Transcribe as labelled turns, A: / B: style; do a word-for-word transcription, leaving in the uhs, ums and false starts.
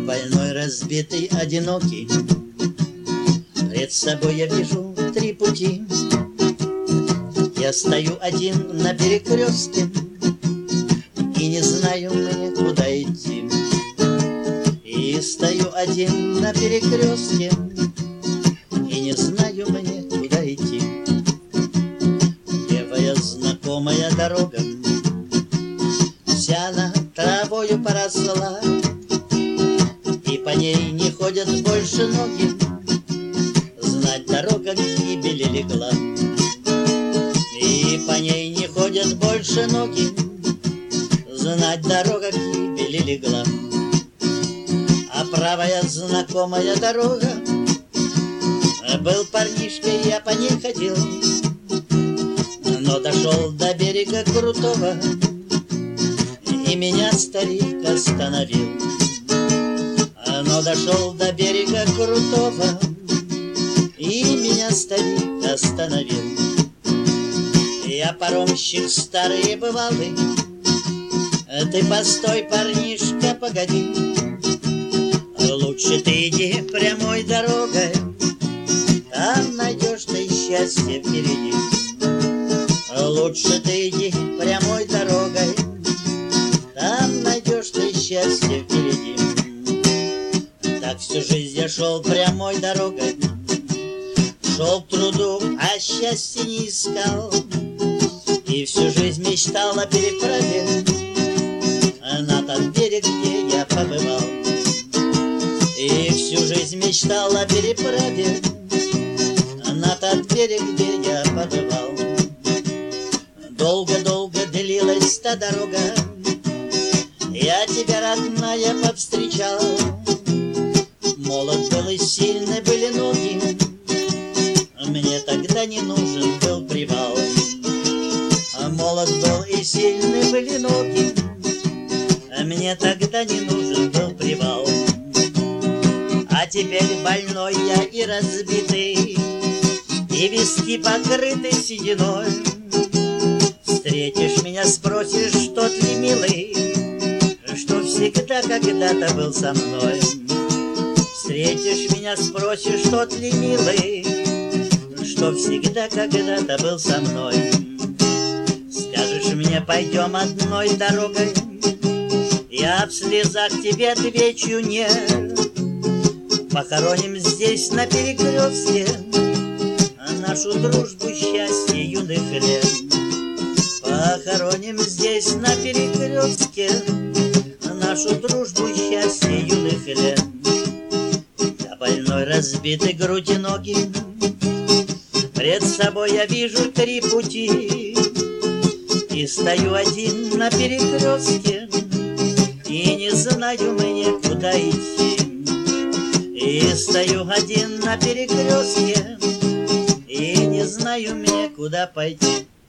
A: больной, разбитый, одинокий. Пред собой я вижу три пути. Я стою один на перекрестке и не знаю мне, куда идти. И стою один на перекрестке и не знаю мне, куда идти. Левая знакомая дорога, вся она травою поросла, и по ней не ходят больше ноги. Знать, дорога к гибели легла. И по ней не ходят больше ноги. Знать, дорога к гибели легла. А правая знакомая дорога, был парнишка, я по ней ходил, но дошел до берега крутого, и меня старик остановил. Но дошел до берега крутого, и меня старик остановил. Я паромщик старый и бывалый. Ты постой, парнишка, погоди. Лучше ты иди прямой дорогой, там найдешь ты счастье впереди. Лучше ты иди прямой дорогой, там найдешь ты счастье впереди. Так всю жизнь я шел прямой дорогой, шел к труду, а счастья не искал. И всю жизнь мечтал о переправе на тот берег, где я побывал. И всю жизнь мечтал о переправе на тот берег, где я побывал. Долго-долго длилась та дорога, я тебя, родная, повстречал. Молод был и сильны были ноги, мне тогда не нужен был привал. Молод был и сильны были ноги, мне тогда не нужен был привал. А теперь больной я и разбитый, и виски покрыты сединой. Встретишь меня, спросишь, тот ли милый, что всегда когда-то был со мной. Встретишь меня, спросишь, тот ли милый, что всегда когда-то был со мной. Скажешь мне, пойдем одной дорогой, я в слезах тебе отвечу нет. Похороним здесь на перекрестке нашу дружбу, счастье юных лет. Похороним здесь на перекрестке нашу дружбу, счастье юных лет. Я больной, разбитый, грудь и ноги, пред собой я вижу три пути. И стою один на перекрестке и не знаю мне, куда идти. И стою один на перекрестке и не знаю мне, куда пойти.